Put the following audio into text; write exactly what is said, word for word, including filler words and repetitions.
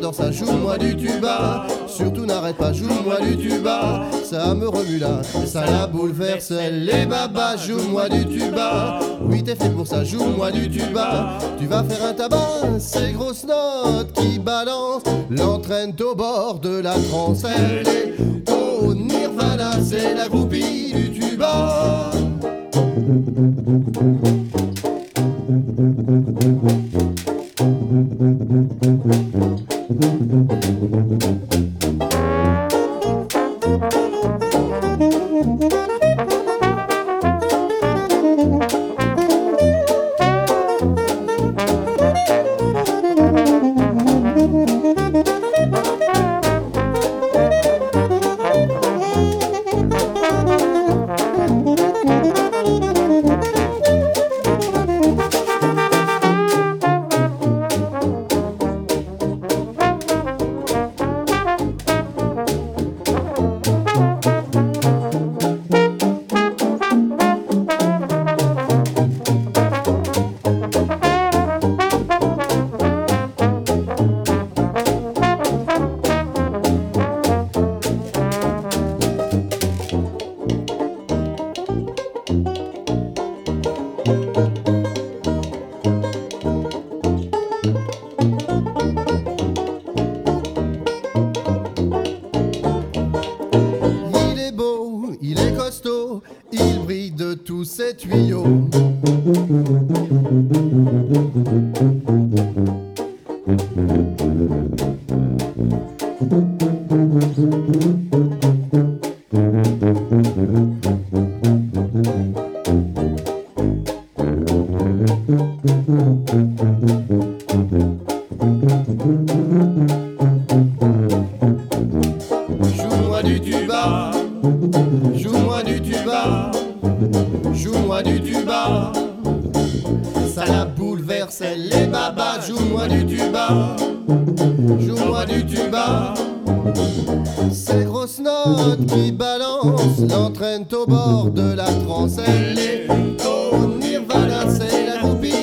j'adore ça, joue-moi du tuba. Surtout n'arrête pas, joue-moi du tuba. Ça me remue là, ça la bouleverse. Les babas, joue-moi du tuba. Oui, t'es fait pour ça, joue-moi du tuba. Tu vas faire un tabac, ces grosses notes qui balancent l'entraînent au bord de la transe. Elle est au Nirvana, c'est la groupie du tuba. Il est costaud, il brille de tous ses tuyaux. Joue-moi du tuba, joue-moi du tuba, joue-moi du tuba. Ça la bouleverse, les babas. Joue-moi du tuba, joue-moi du tuba. Ces grosses notes qui balancent l'entraînent au bord de la transe. Elle est au Nirvana, c'est la groupie